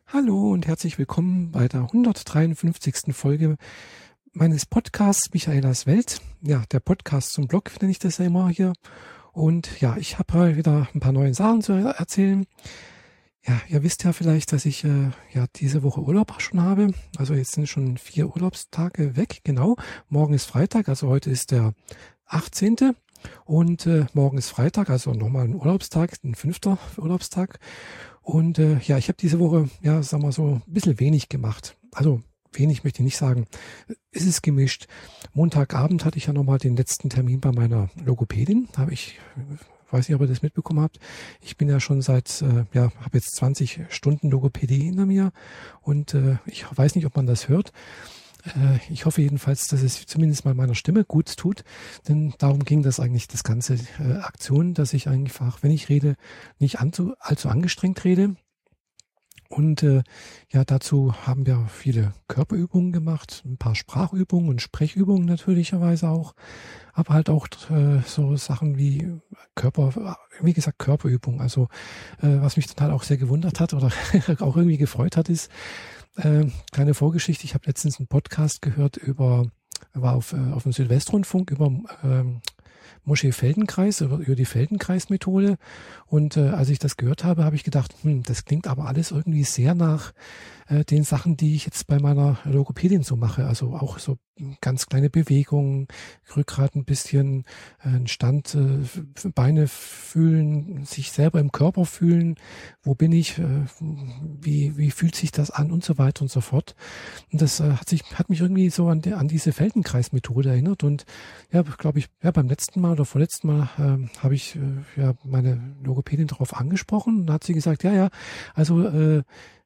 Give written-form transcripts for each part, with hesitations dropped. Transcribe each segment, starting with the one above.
Hallo und herzlich willkommen bei der 153. Folge meines Podcasts Michaelas Welt. Ja, der Podcast zum Blog nenne ich das ja immer hier. Und ja, ich habe heute wieder ein paar neue Sachen zu erzählen. Ja, ihr wisst ja vielleicht, dass ich diese Woche Urlaub schon habe. Also jetzt sind schon 4 Urlaubstage weg, genau. Morgen ist Freitag, also heute ist der 18. Und morgen ist Freitag, also nochmal ein Urlaubstag, ein 5. Urlaubstag. Und ich habe diese Woche, sagen wir so, ein bisschen wenig gemacht. Also wenig möchte ich nicht sagen. Es ist gemischt. Montagabend hatte ich ja nochmal den letzten Termin bei meiner Logopädin. Weiß nicht, ob ihr das mitbekommen habt. Ich bin ja schon habe jetzt 20 Stunden Logopädie hinter mir. Und ich weiß nicht, ob man das hört. Ich hoffe jedenfalls, dass es zumindest mal meiner Stimme gut tut, denn darum ging das eigentlich, das ganze Aktion, dass ich einfach, wenn ich rede, nicht allzu angestrengt rede. Und dazu haben wir viele Körperübungen gemacht, ein paar Sprachübungen und Sprechübungen natürlicherweise auch, aber halt auch so Sachen wie Körperübungen. Also was mich dann halt auch sehr gewundert hat oder auch irgendwie gefreut hat, ist, kleine Vorgeschichte, ich habe letztens einen Podcast gehört war auf dem Südwestrundfunk über Moschee Feldenkreis, über die Feldenkreis-Methode. Und als ich das gehört habe, habe ich gedacht, das klingt aber alles irgendwie sehr nach den Sachen, die ich jetzt bei meiner Logopädin so mache. Also auch so ganz kleine Bewegungen, Rückgrat ein bisschen, Stand, Beine fühlen, sich selber im Körper fühlen, wo bin ich, wie fühlt sich das an und so weiter und so fort. Und das hat mich irgendwie so an diese Feldenkreis-Methode erinnert. Und glaube ich, beim letzten Mal oder vorletzten Mal habe ich meine Logopädin darauf angesprochen und hat sie gesagt, also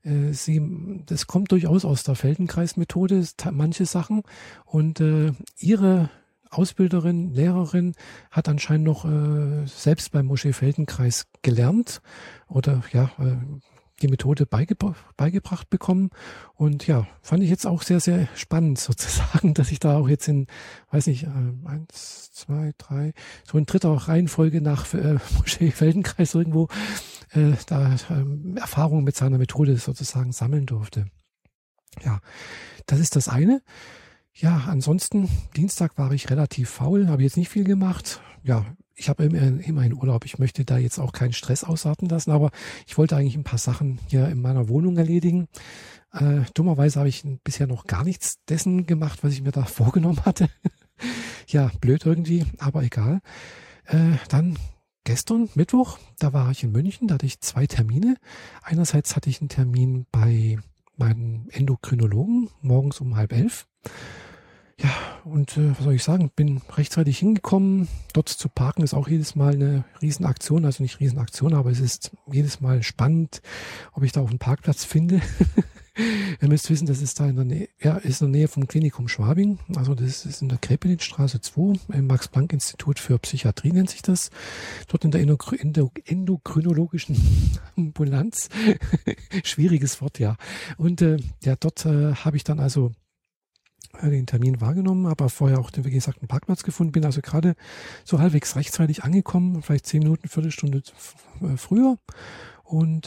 das kommt durchaus aus der Feldenkreis-Methode, manche Sachen. Und ihre Ausbilderin, Lehrerin hat anscheinend noch selbst beim Moschee Feldenkreis gelernt oder die Methode beigebracht bekommen. Und fand ich jetzt auch sehr, sehr spannend sozusagen, dass ich da auch jetzt in, 1, 2, 3, so in dritter Reihenfolge nach Moschee Feldenkreis irgendwo Erfahrungen mit seiner Methode sozusagen sammeln durfte. Ja, das ist das eine. Ja, ansonsten, Dienstag war ich relativ faul, habe jetzt nicht viel gemacht. Ja, ich habe immerhin Urlaub. Ich möchte da jetzt auch keinen Stress ausarten lassen, aber ich wollte eigentlich ein paar Sachen hier in meiner Wohnung erledigen. Dummerweise habe ich bisher noch gar nichts dessen gemacht, was ich mir da vorgenommen hatte. Ja, blöd irgendwie, aber egal. Dann gestern, Mittwoch, da war ich in München, da hatte ich 2 Termine. Einerseits hatte ich einen Termin bei meinem Endokrinologen, morgens um 10:30. Ja, und was soll ich sagen, bin rechtzeitig hingekommen. Dort zu parken ist auch jedes Mal eine Riesenaktion, also nicht Riesenaktion, aber es ist jedes Mal spannend, ob ich da auch einen Parkplatz finde. Ihr müsst wissen, das ist da in der Nähe vom Klinikum Schwabing. Also das ist in der Krepelitstraße 2, im Max-Planck-Institut für Psychiatrie nennt sich das. Dort in der endokrinologischen Ambulanz. Schwieriges Wort, ja. Und dort habe ich dann also den Termin wahrgenommen, aber vorher auch, wie gesagt, einen Parkplatz gefunden, bin also gerade so halbwegs rechtzeitig angekommen, vielleicht 10 Minuten, Viertelstunde früher. Und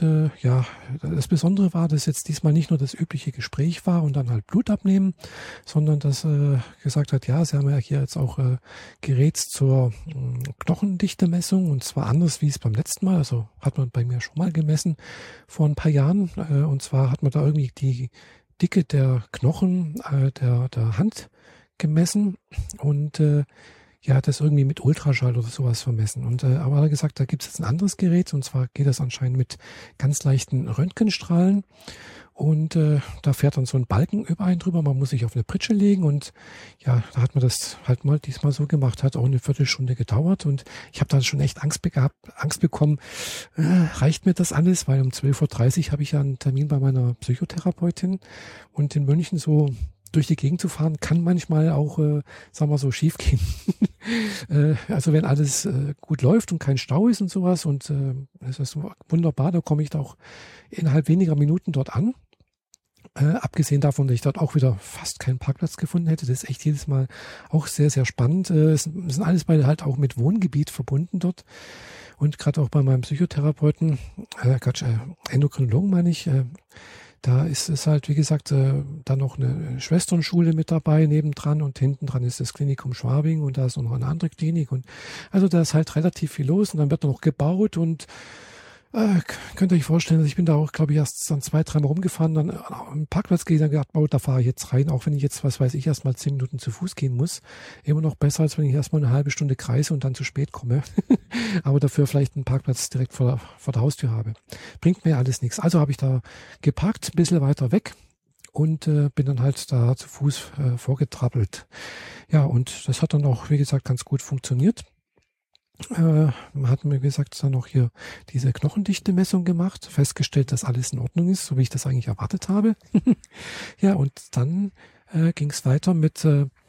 das Besondere war, dass jetzt diesmal nicht nur das übliche Gespräch war und dann halt Blut abnehmen, sondern dass gesagt hat, sie haben ja hier jetzt auch Gerät zur Knochendichte-Messung und zwar anders wie es beim letzten Mal, also hat man bei mir schon mal gemessen vor ein paar Jahren und zwar hat man da irgendwie die Dicke der Knochen der Hand gemessen und das irgendwie mit Ultraschall oder sowas vermessen. Und aber er hat gesagt, da gibt es jetzt ein anderes Gerät und zwar geht das anscheinend mit ganz leichten Röntgenstrahlen und da fährt dann so ein Balken über einen drüber, man muss sich auf eine Pritsche legen und da hat man das halt mal diesmal so gemacht, hat auch eine Viertelstunde gedauert und ich habe da schon echt Angst bekommen, reicht mir das alles, weil um 12:30 Uhr habe ich ja einen Termin bei meiner Psychotherapeutin und in München so durch die Gegend zu fahren, kann manchmal auch, sagen wir so, schief gehen. Also wenn alles gut läuft und kein Stau ist und sowas und das ist wunderbar, da komme ich da auch innerhalb weniger Minuten dort an. Abgesehen davon, dass ich dort auch wieder fast keinen Parkplatz gefunden hätte, das ist echt jedes Mal auch sehr, sehr spannend. Es sind alles beide halt auch mit Wohngebiet verbunden dort. Und gerade auch bei meinem Psychotherapeuten, Endokrinologen meine ich, Da ist es halt, wie gesagt, dann noch eine Schwesternschule mit dabei nebendran und hinten dran ist das Klinikum Schwabing und da ist noch eine andere Klinik und also da ist halt relativ viel los und dann wird noch gebaut und könnt ihr euch vorstellen, also ich bin da auch, glaube ich, erst dann 2, 3 Mal rumgefahren, dann am Parkplatz gehe ich dann gedacht, oh, da fahre ich jetzt rein, auch wenn ich jetzt, was weiß ich, erst mal 10 Minuten zu Fuß gehen muss. Immer noch besser, als wenn ich erst mal eine halbe Stunde kreise und dann zu spät komme. Aber dafür vielleicht einen Parkplatz direkt vor der Haustür habe. Bringt mir alles nichts. Also habe ich da geparkt, ein bisschen weiter weg und bin dann halt da zu Fuß vorgetrappelt. Ja, und das hat dann auch, wie gesagt, ganz gut funktioniert. Man hat mir gesagt, dann noch hier diese Knochendichte-Messung gemacht, festgestellt, dass alles in Ordnung ist, so wie ich das eigentlich erwartet habe. Ja, und dann ging es weiter mit,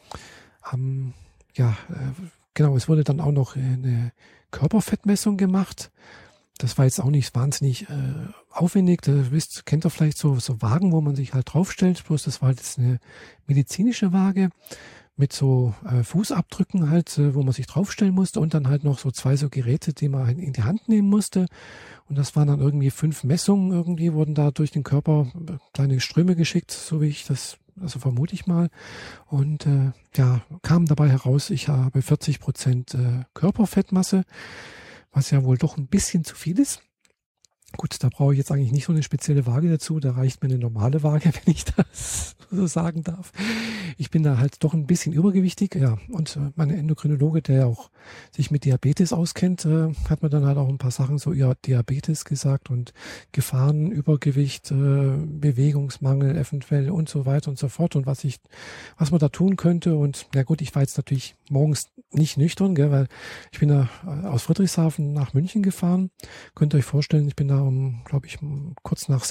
genau, es wurde dann auch noch eine Körperfettmessung gemacht. Das war jetzt auch nicht wahnsinnig aufwendig. Kennt ihr vielleicht so Wagen, wo man sich halt draufstellt, bloß das war halt jetzt eine medizinische Waage mit so Fußabdrücken halt, wo man sich draufstellen musste und dann halt noch so 2 so Geräte, die man in die Hand nehmen musste. Und das waren dann irgendwie 5 Messungen irgendwie, wurden da durch den Körper kleine Ströme geschickt, so wie ich das, also vermute ich mal. Und kam dabei heraus, ich habe 40% Körperfettmasse, was ja wohl doch ein bisschen zu viel ist. Gut, da brauche ich jetzt eigentlich nicht so eine spezielle Waage dazu. Da reicht mir eine normale Waage, wenn ich das so sagen darf. Ich bin da halt doch ein bisschen übergewichtig. Ja, und mein Endokrinologe, der ja auch sich mit Diabetes auskennt, hat mir dann halt auch ein paar Sachen so über Diabetes gesagt und Gefahren, Übergewicht, Bewegungsmangel eventuell und so weiter und so fort und was man da tun könnte. Und na gut, ich war jetzt natürlich morgens nicht nüchtern, gell, weil ich bin da aus Friedrichshafen nach München gefahren. Könnt ihr euch vorstellen, ich bin da glaube ich, kurz nach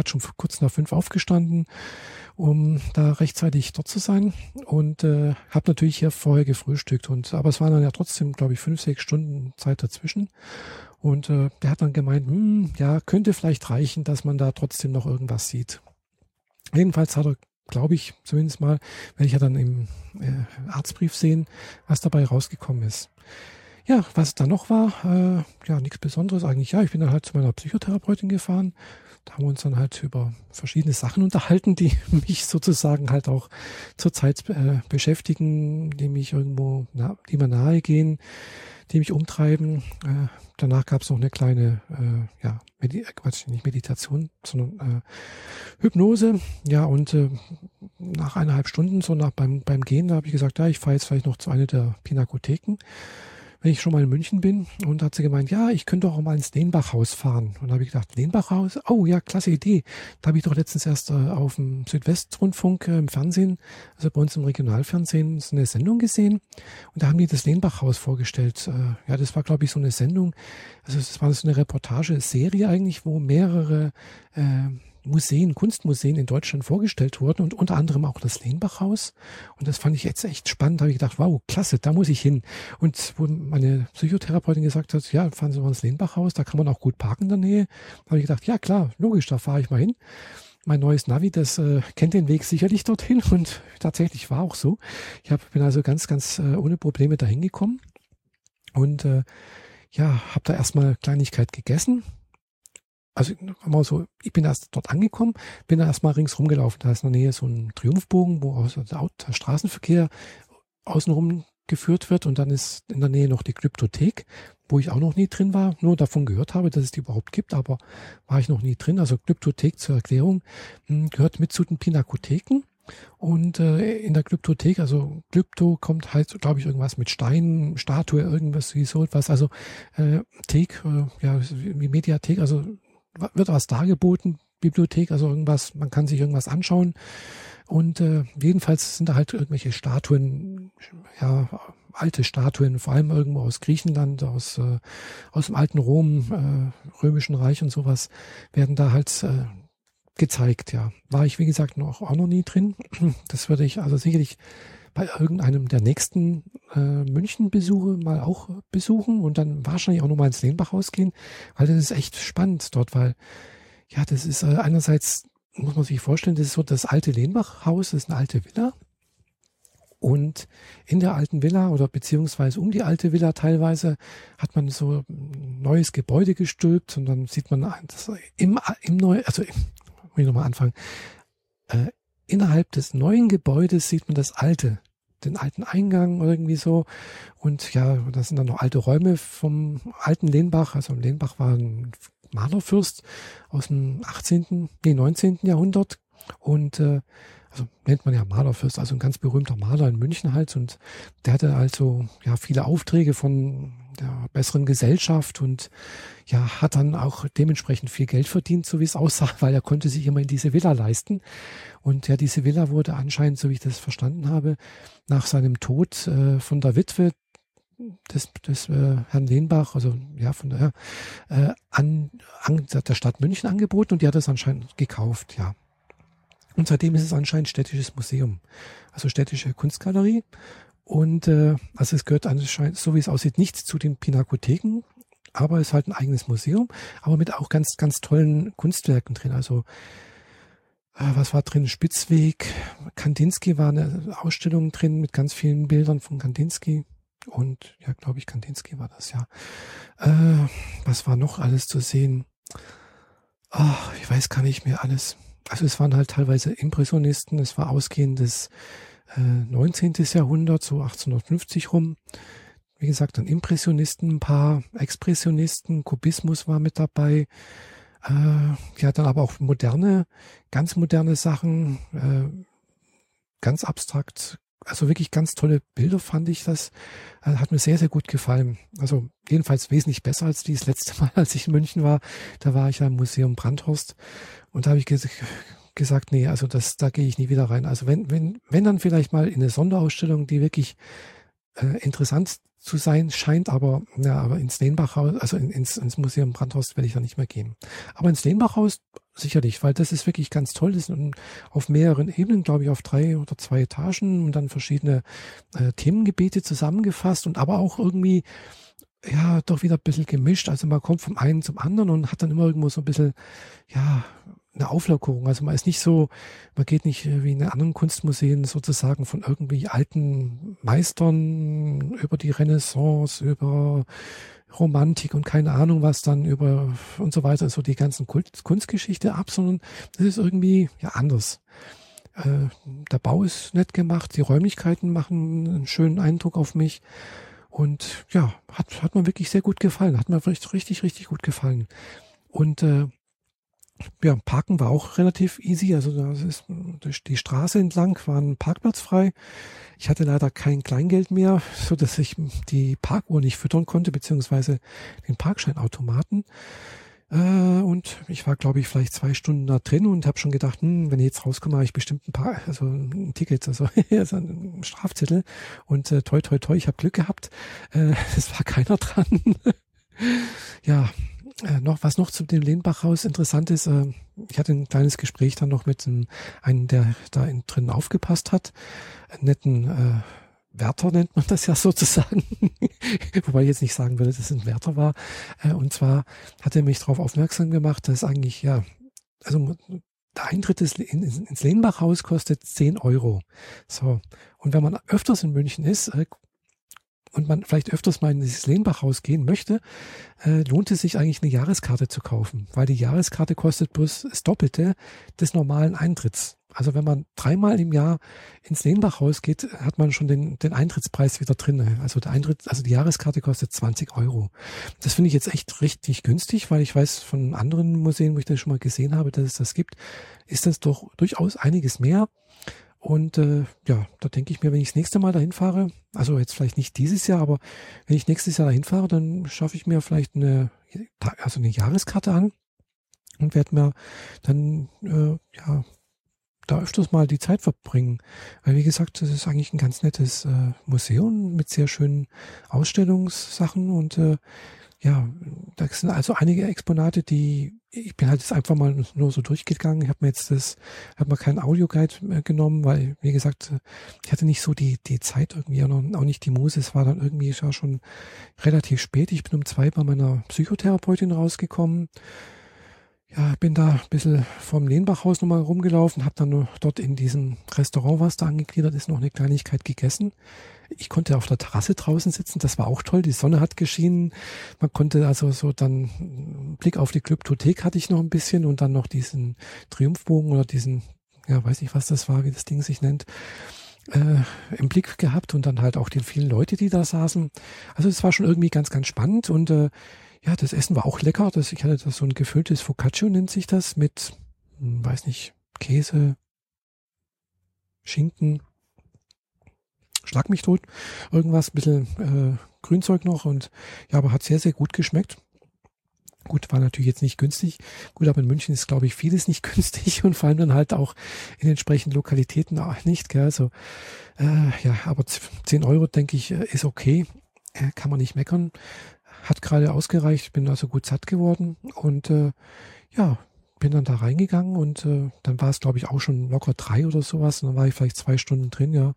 5 aufgestanden, um da rechtzeitig dort zu sein und habe natürlich hier vorher gefrühstückt aber es waren dann ja trotzdem, glaube ich, 5, 6 Stunden Zeit dazwischen und der hat dann gemeint, ja, könnte vielleicht reichen, dass man da trotzdem noch irgendwas sieht. Jedenfalls hat er, glaube ich, zumindest mal, werde ich ja dann im Arztbrief sehen, was dabei rausgekommen ist. Ja, was da noch war, nichts Besonderes eigentlich. Ja, ich bin dann halt zu meiner Psychotherapeutin gefahren. Da haben wir uns dann halt über verschiedene Sachen unterhalten, die mich sozusagen halt auch zurzeit beschäftigen, die mich irgendwo, die mir nahe gehen, die mich umtreiben. Danach gab es noch eine kleine, nicht Meditation, sondern Hypnose. Ja, und nach 1,5 Stunden, beim Gehen, da habe ich gesagt, ja, ich fahre jetzt vielleicht noch zu einer der Pinakotheken, wenn ich schon mal in München bin. Und da hat sie gemeint, ja, ich könnte doch auch mal ins Lehnbachhaus fahren. Und da habe ich gedacht, Lehnbachhaus? Oh ja, klasse Idee. Da habe ich doch letztens erst auf dem Südwestrundfunk im Fernsehen, also bei uns im Regionalfernsehen, so eine Sendung gesehen. Und da haben die das Lehnbachhaus vorgestellt. Das war, glaube ich, so eine Sendung, also das war so eine Reportageserie eigentlich, wo mehrere Kunstmuseen in Deutschland vorgestellt wurden und unter anderem auch das Lehnbachhaus. Und das fand ich jetzt echt spannend. Da habe ich gedacht, wow, klasse, da muss ich hin. Und wo meine Psychotherapeutin gesagt hat, ja, fahren Sie mal ins Lehnbachhaus, da kann man auch gut parken in der Nähe. Da habe ich gedacht, ja klar, logisch, da fahre ich mal hin. Mein neues Navi, das kennt den Weg sicherlich dorthin und tatsächlich war auch so. Bin also ganz, ganz ohne Probleme dahin gekommen und habe da erstmal Kleinigkeit gegessen. Also ich bin erst dort angekommen, bin da erstmal ringsrum gelaufen. Da ist in der Nähe so ein Triumphbogen, wo der Straßenverkehr außenrum geführt wird. Und dann ist in der Nähe noch die Glyptothek, wo ich auch noch nie drin war. Nur davon gehört habe, dass es die überhaupt gibt, aber war ich noch nie drin. Also Glyptothek zur Erklärung gehört mit zu den Pinakotheken. Und in der Glyptothek, also Glypto kommt halt, glaube ich, irgendwas mit Steinen, Statue, irgendwas wie so etwas. Also Thek, wie Mediathek, also wird was dargeboten, Bibliothek, also irgendwas, man kann sich irgendwas anschauen und jedenfalls sind da halt irgendwelche Statuen, alte Statuen, vor allem irgendwo aus Griechenland, aus dem alten Rom, Römischen Reich und sowas, werden da halt gezeigt, ja. War ich, wie gesagt, auch noch nie drin. Das würde ich also sicherlich bei irgendeinem der nächsten München-Besuche mal auch besuchen und dann wahrscheinlich auch nochmal ins Lehnbachhaus gehen, weil das ist echt spannend dort, weil ja, das ist einerseits, muss man sich vorstellen, das ist so das alte Lehnbachhaus, das ist eine alte Villa und in der alten Villa oder beziehungsweise um die alte Villa teilweise hat man so ein neues Gebäude gestülpt und dann sieht man das muss ich nochmal anfangen. Innerhalb des neuen Gebäudes sieht man den alten Eingang oder irgendwie so. Und ja, da sind dann noch alte Räume vom alten Lehnbach. Also Lehnbach war ein Malerfürst aus dem 19. Jahrhundert. Und also nennt man ja Malerfürst, also ein ganz berühmter Maler in München halt. Und der hatte also ja viele Aufträge von der besseren Gesellschaft und ja, hat dann auch dementsprechend viel Geld verdient, so wie es aussah, weil er konnte sich immerhin diese Villa leisten. Und ja, diese Villa wurde anscheinend, so wie ich das verstanden habe, nach seinem Tod von der Witwe des Herrn Lehnbach, also ja, von der an der Stadt München angeboten und die hat es anscheinend gekauft, ja. Und seitdem ist es anscheinend städtisches Museum, also städtische Kunstgalerie. Und also es gehört anscheinend, so wie es aussieht, nicht zu den Pinakotheken, aber es ist halt ein eigenes Museum, aber mit auch ganz, ganz tollen Kunstwerken drin. Also was war drin? Spitzweg, Kandinsky war eine Ausstellung drin mit ganz vielen Bildern von Kandinsky. Und ja, glaube ich, Kandinsky war das, ja. Was war noch alles zu sehen? Ach, ich weiß gar nicht mehr alles. Also es waren halt teilweise Impressionisten, es war ausgehend des 19. Jahrhundert, so 1850 rum. Wie gesagt, dann Impressionisten, ein paar Expressionisten, Kubismus war mit dabei. Ja, dann aber auch ganz moderne Sachen, ganz abstrakt. Also wirklich ganz tolle Bilder fand ich das. Hat mir sehr, sehr gut gefallen. Also jedenfalls wesentlich besser als das letzte Mal, als ich in München war. Da war ich ja im Museum Brandhorst und da habe ich gesagt, nee, also da gehe ich nie wieder rein. Also wenn dann vielleicht mal in eine Sonderausstellung, die wirklich interessant zu sein scheint, aber ins Lehnbachhaus, also ins Museum Brandhorst werde ich da nicht mehr gehen. Aber ins Lehnbachhaus sicherlich, weil das ist wirklich ganz toll. Das ist auf mehreren Ebenen, glaube ich, auf 3 oder 2 Etagen und dann verschiedene Themengebiete zusammengefasst und aber auch irgendwie ja doch wieder ein bisschen gemischt. Also man kommt vom einen zum anderen und hat dann immer irgendwo so ein bisschen, ja, eine Auflockerung. Also man geht nicht wie in anderen Kunstmuseen sozusagen von irgendwie alten Meistern über die Renaissance, über Romantik und keine Ahnung was dann über und so weiter, so die ganzen Kunstgeschichte ab, sondern das ist irgendwie ja anders. Der Bau ist nett gemacht, die Räumlichkeiten machen einen schönen Eindruck auf mich und ja, hat mir wirklich sehr gut gefallen, hat mir richtig, richtig gut gefallen. Und ja, Parken war auch relativ easy. Also das ist durch die Straße entlang war ein Parkplatz frei. Ich hatte leider kein Kleingeld mehr, so dass ich die Parkuhr nicht füttern konnte, beziehungsweise den Parkscheinautomaten. Und ich war, glaube ich, vielleicht 2 Stunden da drin und habe schon gedacht, wenn ich jetzt rauskomme, habe ich bestimmt ein Ticket, also ein Strafzettel. Und toi, toi, toi, ich habe Glück gehabt. Es war keiner dran. Ja. Was noch zu dem Lehnbachhaus interessant ist, ich hatte ein kleines Gespräch dann noch mit einem, der da drinnen aufgepasst hat. Einen netten Wärter nennt man das ja sozusagen. Wobei ich jetzt nicht sagen würde, dass es ein Wärter war. Und zwar hat er mich darauf aufmerksam gemacht, dass eigentlich, ja, also der Eintritt ins Lehnbachhaus kostet 10 Euro. So. Und wenn man öfters in München ist, und man vielleicht öfters mal in dieses Lehnbachhaus gehen möchte, lohnt es sich eigentlich eine Jahreskarte zu kaufen, weil die Jahreskarte kostet bloß das Doppelte des normalen Eintritts. Also wenn man 3-mal im Jahr ins Lehnbachhaus geht, hat man schon den Eintrittspreis wieder drin. Also die Jahreskarte kostet 20 Euro. Das finde ich jetzt echt richtig günstig, weil ich weiß von anderen Museen, wo ich das schon mal gesehen habe, dass es das gibt, ist das doch durchaus einiges mehr. Und ja, da denke ich mir, wenn ich das nächste Mal dahin fahre, also jetzt vielleicht nicht dieses Jahr, aber wenn ich nächstes Jahr dahin fahre, dann schaffe ich mir vielleicht eine Jahreskarte an und werde mir dann ja da öfters mal die Zeit verbringen. Weil wie gesagt, das ist eigentlich ein ganz nettes Museum mit sehr schönen Ausstellungssachen und ja, da sind also einige Exponate, ich bin halt jetzt einfach mal nur so durchgegangen. Ich habe mir keinen Audioguide genommen, weil, wie gesagt, ich hatte nicht so die Zeit irgendwie, auch nicht die Muse. Es war dann irgendwie schon relativ spät. Ich bin um 2 bei meiner Psychotherapeutin rausgekommen. Ja, bin da ein bisschen vom Lehnbachhaus nochmal rumgelaufen, habe dann noch dort in diesem Restaurant, was da angegliedert ist, noch eine Kleinigkeit gegessen. Ich konnte auf der Terrasse draußen sitzen, das war auch toll, die Sonne hat geschienen. Man konnte also so dann einen Blick auf die Glyptothek hatte ich noch ein bisschen und dann noch diesen Triumphbogen oder diesen, ja, weiß nicht, was das war, wie das Ding sich nennt, im Blick gehabt und dann halt auch die vielen Leute, die da saßen. Also es war schon irgendwie ganz, ganz spannend und ja, das Essen war auch lecker. Ich hatte da so ein gefülltes Focaccia, nennt sich das, mit, weiß nicht, Käse, Schinken, schlag mich tot, irgendwas, ein bisschen Grünzeug noch und ja, aber hat sehr, sehr gut geschmeckt. Gut, war natürlich jetzt nicht günstig. Gut, aber in München ist, glaube ich, vieles nicht günstig und vor allem dann halt auch in entsprechenden Lokalitäten auch nicht. Gell? Also, ja, aber 10 Euro, denke ich, ist okay. Kann man nicht meckern. Hat gerade ausgereicht, bin also gut satt geworden und ja, bin dann da reingegangen und dann war es, glaube ich, auch schon locker 3 oder sowas. Und dann war ich vielleicht 2 Stunden drin, ja.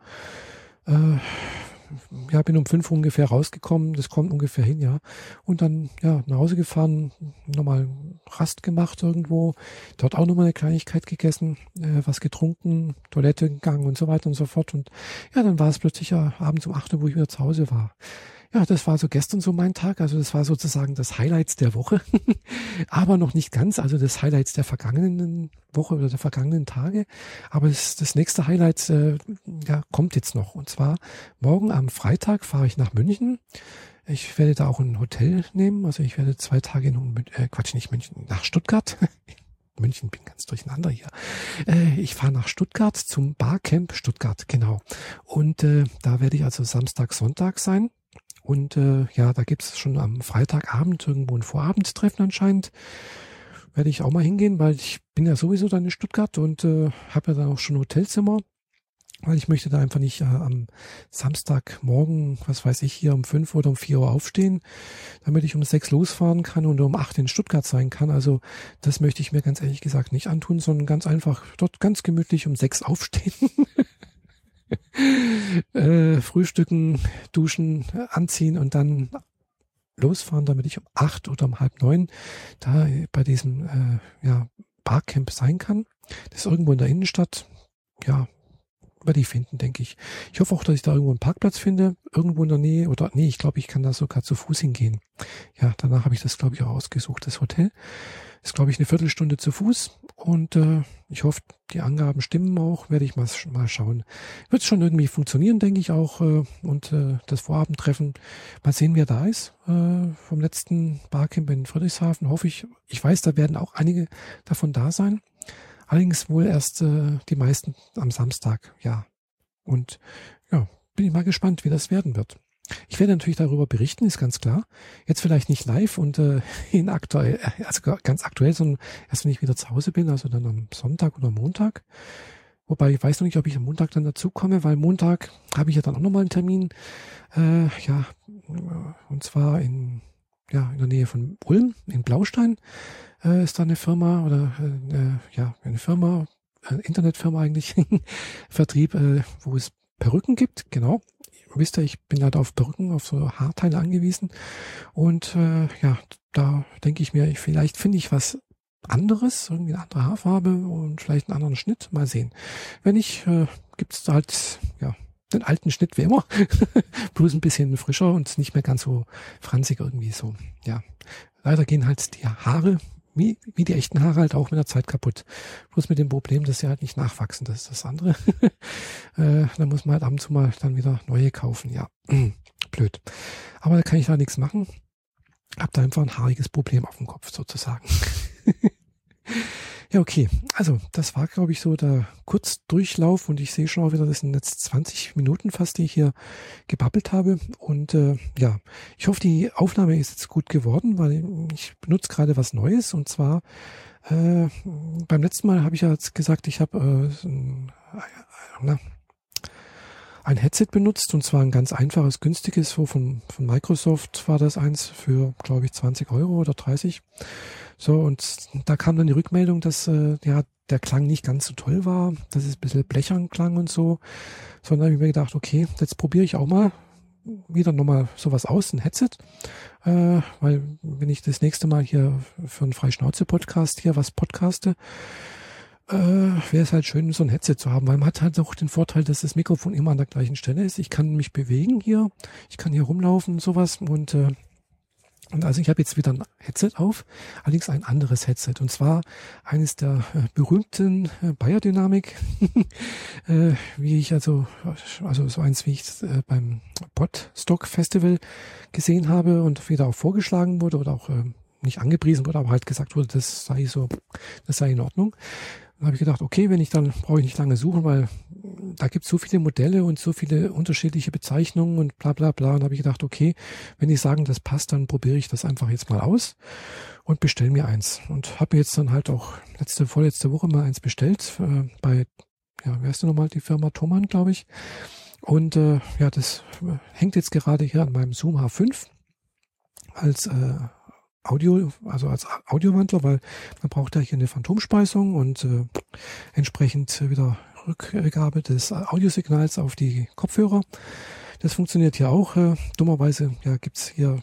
Ja, bin um 5 ungefähr rausgekommen, das kommt ungefähr hin, ja. Und dann, ja, nach Hause gefahren, nochmal Rast gemacht irgendwo, dort auch nochmal eine Kleinigkeit gegessen, was getrunken, Toilette gegangen und so weiter und so fort. Und ja, dann war es plötzlich ja abends um 8 Uhr, wo ich wieder zu Hause war. Ja, das war so gestern so mein Tag, also das war sozusagen das Highlights der Woche, aber noch nicht ganz, also das Highlights der vergangenen Woche oder der vergangenen Tage, aber das nächste Highlight ja, kommt jetzt noch und zwar morgen am Freitag fahre ich nach München. Ich werde da auch ein Hotel nehmen, also ich werde 2 Tage nicht München, nach Stuttgart. München, bin ganz durcheinander hier. Ich fahre nach Stuttgart zum Barcamp Stuttgart, genau. Und da werde ich also Samstag, Sonntag sein. Und ja, da gibt es schon am Freitagabend irgendwo ein Vorabendtreffen anscheinend. Werde ich auch mal hingehen, weil ich bin ja sowieso dann in Stuttgart und habe ja dann auch schon ein Hotelzimmer, weil ich möchte da einfach nicht am Samstagmorgen, was weiß ich, hier um 5 oder um 4 Uhr aufstehen, damit ich um 6 losfahren kann und um 8 in Stuttgart sein kann. Also das möchte ich mir ganz ehrlich gesagt nicht antun, sondern ganz einfach dort ganz gemütlich um 6 aufstehen. Frühstücken, duschen, anziehen und dann losfahren, damit ich um 8 oder um halb 9 da bei diesem ja, Barcamp sein kann. Das ist irgendwo in der Innenstadt. Ja, werde ich finden, denke ich. Ich hoffe auch, dass ich da irgendwo einen Parkplatz finde, irgendwo in der Nähe. Oder nee, ich glaube, ich kann da sogar zu Fuß hingehen. Ja, danach habe ich das, glaube ich, auch ausgesucht. Das Hotel ist, glaube ich, eine Viertelstunde zu Fuß. Und ich hoffe, die Angaben stimmen auch. Werde ich mal schauen. Wird schon irgendwie funktionieren, denke ich auch. Und das Vorabendtreffen, mal sehen, wer da ist. Vom letzten Barcamp in Friedrichshafen, hoffe ich. Ich weiß, da werden auch einige davon da sein. Allerdings wohl erst die meisten am Samstag, ja. Und ja, bin ich mal gespannt, wie das werden wird. Ich werde natürlich darüber berichten, ist ganz klar. Jetzt vielleicht nicht live und also ganz aktuell, sondern erst wenn ich wieder zu Hause bin, also dann am Sonntag oder Montag. Wobei ich weiß noch nicht, ob ich am Montag dann dazu komme, weil Montag habe ich ja dann auch nochmal einen Termin. Ja, und zwar in der Nähe von Ulm, in Blaustein. Ist da eine Firma oder ja, eine Firma, Internetfirma eigentlich, Vertrieb, wo es Perücken gibt, genau. Wisst ihr, ich bin halt auf Perücken, auf so Haarteile angewiesen und ja, da denke ich mir, vielleicht finde ich was anderes, irgendwie eine andere Haarfarbe und vielleicht einen anderen Schnitt, mal sehen. Wenn nicht, gibt's da halt, ja, den alten Schnitt wie immer, bloß ein bisschen frischer und nicht mehr ganz so franzig irgendwie so, ja. Leider gehen halt die Haare wie die echten Haare halt auch mit der Zeit kaputt. Bloß mit dem Problem, dass sie halt nicht nachwachsen. Das ist das andere. Da muss man halt ab und zu mal dann wieder neue kaufen. Ja, blöd. Aber da kann ich da nichts machen. Hab da einfach ein haariges Problem auf dem Kopf sozusagen. Ja, okay. Also, das war, glaube ich, so der Kurzdurchlauf und ich sehe schon auch wieder, das sind jetzt 20 Minuten fast, die ich hier gebabbelt habe. Und ja, ich hoffe, die Aufnahme ist jetzt gut geworden, weil ich benutze gerade was Neues und zwar beim letzten Mal habe ich ja jetzt gesagt, ich habe ein Headset benutzt und zwar ein ganz einfaches, günstiges, so von Microsoft war das eins für, glaube ich, 20 Euro oder 30. So, und da kam dann die Rückmeldung, dass ja der Klang nicht ganz so toll war, dass es ein bisschen blechern klang und so. Sondern habe ich mir gedacht, okay, jetzt probiere ich auch mal wieder nochmal sowas aus, ein Headset, weil wenn ich das nächste Mal hier für einen Freischnauze-Podcast hier was podcaste, wäre es halt schön, so ein Headset zu haben, weil man hat halt auch den Vorteil, dass das Mikrofon immer an der gleichen Stelle ist. Ich kann mich bewegen hier, ich kann hier rumlaufen und sowas und also ich habe jetzt wieder ein Headset auf, allerdings ein anderes Headset und zwar eines der berühmten Beyerdynamic, wie ich also so eins, wie ich beim Podstock Festival gesehen habe und wieder auch vorgeschlagen wurde oder auch nicht angepriesen wurde, aber halt gesagt wurde, das sei in Ordnung. Dann habe ich gedacht, okay, brauche ich nicht lange suchen, weil da gibt es so viele Modelle und so viele unterschiedliche Bezeichnungen und bla bla bla. Und da habe ich gedacht, okay, wenn die sagen, das passt, dann probiere ich das einfach jetzt mal aus und bestelle mir eins. Und habe mir jetzt dann halt auch vorletzte Woche mal eins bestellt bei, wer ist denn nochmal die Firma Thomann, glaube ich. Und das hängt jetzt gerade hier an meinem Zoom H5 als als Audiowandler, weil man braucht ja hier eine Phantomspeisung und entsprechend wieder Rückgabe des Audiosignals auf die Kopfhörer. Das funktioniert hier auch. Dummerweise gibt's hier,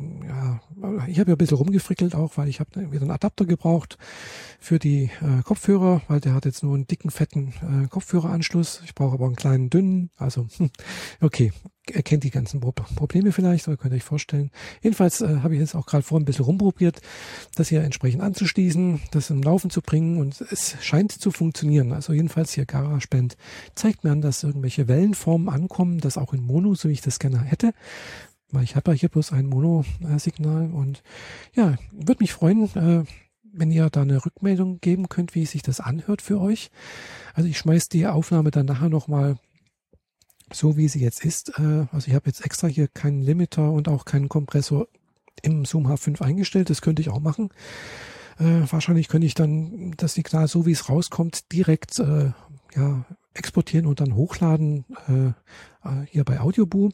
ich habe ja ein bisschen rumgefrickelt auch, weil ich habe wieder einen Adapter gebraucht für die Kopfhörer, weil der hat jetzt nur einen dicken, fetten Kopfhöreranschluss. Ich brauche aber einen kleinen, dünnen. Also, okay, er kennt die ganzen Probleme vielleicht, oder könnt ihr euch vorstellen. Jedenfalls habe ich jetzt auch gerade vorhin ein bisschen rumprobiert, das hier entsprechend anzuschließen, das im Laufen zu bringen und es scheint zu funktionieren. Also jedenfalls hier GarageBand zeigt mir an, dass irgendwelche Wellenformen ankommen, das auch in Mono, so wie ich das gerne hätte. Weil ich habe ja hier bloß ein Mono-Signal und ja, würde mich freuen, wenn ihr da eine Rückmeldung geben könnt, wie sich das anhört für euch. Also ich schmeiß die Aufnahme dann nachher nochmal so, wie sie jetzt ist. Also ich habe jetzt extra hier keinen Limiter und auch keinen Kompressor im Zoom H5 eingestellt. Das könnte ich auch machen. Wahrscheinlich könnte ich dann das Signal, so wie es rauskommt, direkt exportieren und dann hochladen hier bei Audioboo.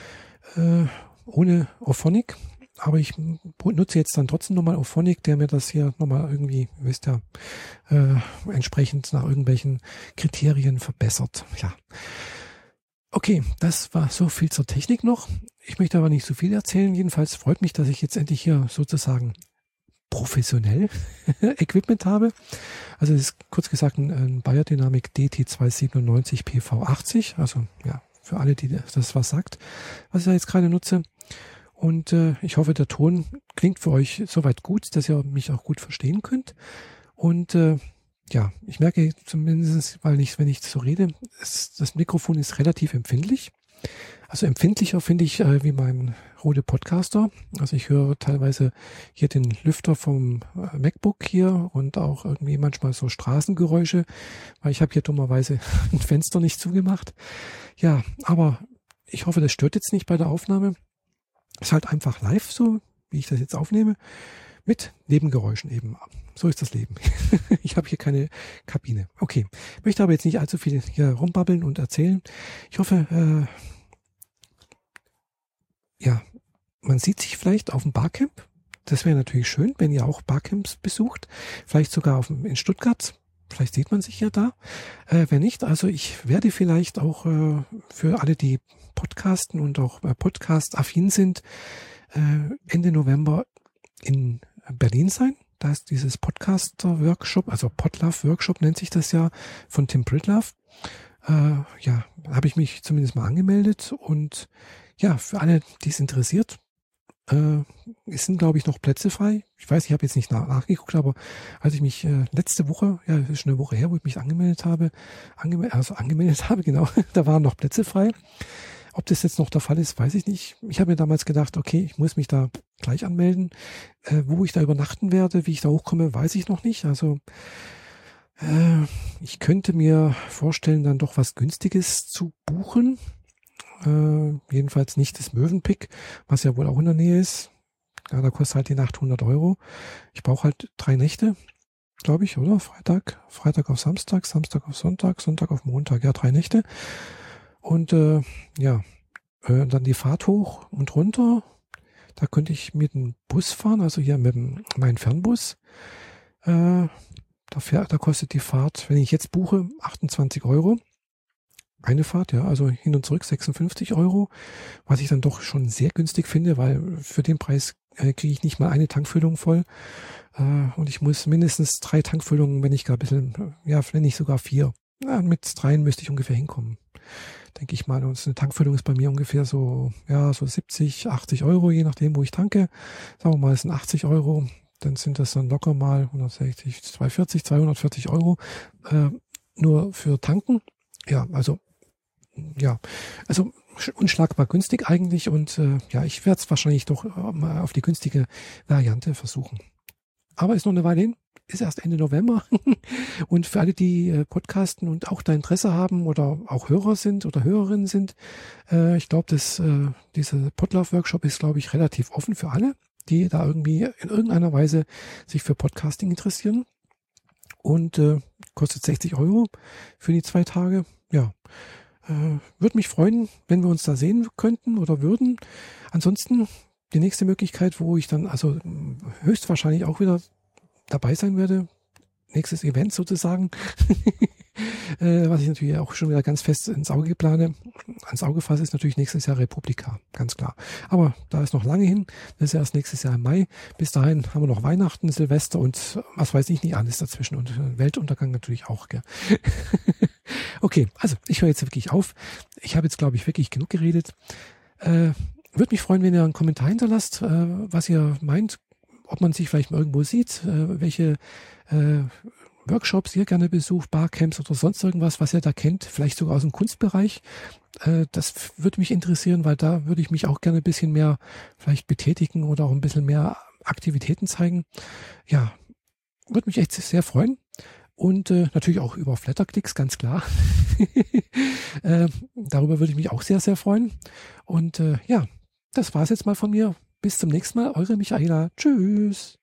Ohne Auphonic, aber ich nutze jetzt dann trotzdem nochmal Auphonic, der mir das hier nochmal irgendwie, wisst ihr, entsprechend nach irgendwelchen Kriterien verbessert. Ja. Okay, das war so viel zur Technik noch. Ich möchte aber nicht so viel erzählen. Jedenfalls freut mich, dass ich jetzt endlich hier sozusagen professionell Equipment habe. Also es ist kurz gesagt ein Beyerdynamic DT297 PV80, also ja, für alle, die das was sagt, was ich da jetzt gerade nutze. Und ich hoffe, der Ton klingt für euch soweit gut, dass ihr mich auch gut verstehen könnt. Und ich merke zumindest, wenn ich so rede, das Mikrofon ist relativ empfindlich. Also empfindlicher finde ich wie mein Rode Podcaster. Also ich höre teilweise hier den Lüfter vom MacBook hier und auch irgendwie manchmal so Straßengeräusche, weil ich habe hier dummerweise ein Fenster nicht zugemacht. Ja, aber ich hoffe, das stört jetzt nicht bei der Aufnahme. Ist halt einfach live so, wie ich das jetzt aufnehme, mit Nebengeräuschen eben. So ist das Leben. Ich habe hier keine Kabine. Okay, möchte aber jetzt nicht allzu viel hier rumbabbeln und erzählen. Ich hoffe, man sieht sich vielleicht auf dem Barcamp. Das wäre natürlich schön, wenn ihr auch Barcamps besucht. Vielleicht sogar in Stuttgart. Vielleicht sieht man sich ja da. Wenn nicht, also ich werde vielleicht auch für alle, die podcasten und auch Podcast-affin sind, Ende November in Berlin sein. Da ist dieses Podcaster-Workshop, also Podlove-Workshop nennt sich das ja, von Tim Pritlove. Habe ich mich zumindest mal angemeldet und ja, für alle, die es interessiert, es sind, glaube ich, noch Plätze frei. Ich weiß, ich habe jetzt nicht nachgeguckt, aber als ich mich letzte Woche, das ist schon eine Woche her, wo ich mich angemeldet habe, genau, da waren noch Plätze frei. Ob das jetzt noch der Fall ist, weiß ich nicht. Ich habe mir damals gedacht, okay, ich muss mich da gleich anmelden. Wo ich da übernachten werde, wie ich da hochkomme, weiß ich noch nicht. Also ich könnte mir vorstellen, dann doch was Günstiges zu buchen. Jedenfalls nicht das Mövenpick, was ja wohl auch in der Nähe ist. Ja, da kostet halt die Nacht 100 Euro. Ich brauche halt 3 Nächte, glaube ich, oder? Freitag auf Samstag, Samstag auf Sonntag, Sonntag auf Montag. Ja, 3 Nächte. Und dann die Fahrt hoch und runter. Da könnte ich mit dem Bus fahren, also hier mit meinem Fernbus. Da kostet die Fahrt, wenn ich jetzt buche, 28 Euro. Eine Fahrt, ja, also hin und zurück 56 Euro, was ich dann doch schon sehr günstig finde, weil für den Preis kriege ich nicht mal eine Tankfüllung voll. Und ich muss mindestens 3 Tankfüllungen, wenn ich gar ein bisschen, ja, wenn nicht sogar 4. Ja, mit 3 müsste ich ungefähr hinkommen, denke ich mal. Und eine Tankfüllung ist bei mir ungefähr so, ja, so 70, 80 Euro, je nachdem, wo ich tanke. Sagen wir mal, es sind 80 Euro. Dann sind das dann locker mal 160, 240, 240 Euro nur für tanken. Ja, also unschlagbar günstig eigentlich und ja, ich werde es wahrscheinlich doch mal auf die günstige Variante versuchen. Aber ist noch eine Weile hin, ist erst Ende November und für alle, die podcasten und auch da Interesse haben oder auch Hörer sind oder Hörerinnen sind, ich glaube, dieser Podlove-Workshop ist, glaube ich, relativ offen für alle, die da irgendwie in irgendeiner Weise sich für Podcasting interessieren und kostet 60 Euro für die 2 Tage. Ja, würde mich freuen, wenn wir uns da sehen könnten oder würden. Ansonsten die nächste Möglichkeit, wo ich dann also höchstwahrscheinlich auch wieder dabei sein werde, nächstes Event sozusagen, was ich natürlich auch schon wieder ganz fest ans Auge fasse, ist natürlich nächstes Jahr Republika, ganz klar. Aber da ist noch lange hin, das ist erst nächstes Jahr im Mai. Bis dahin haben wir noch Weihnachten, Silvester und was weiß ich nicht alles dazwischen und Weltuntergang natürlich auch, gell. Okay, also ich höre jetzt wirklich auf. Ich habe jetzt, glaube ich, wirklich genug geredet. Würde mich freuen, wenn ihr einen Kommentar hinterlasst, was ihr meint, ob man sich vielleicht mal irgendwo sieht, welche Workshops ihr gerne besucht, Barcamps oder sonst irgendwas, was ihr da kennt, vielleicht sogar aus dem Kunstbereich. Das würde mich interessieren, weil da würde ich mich auch gerne ein bisschen mehr vielleicht betätigen oder auch ein bisschen mehr Aktivitäten zeigen. Ja, würde mich echt sehr freuen. Und natürlich auch über Flatterklicks, ganz klar. Darüber würde ich mich auch sehr, sehr freuen. Und ja, das war's jetzt mal von mir. Bis zum nächsten Mal. Eure Michaela. Tschüss.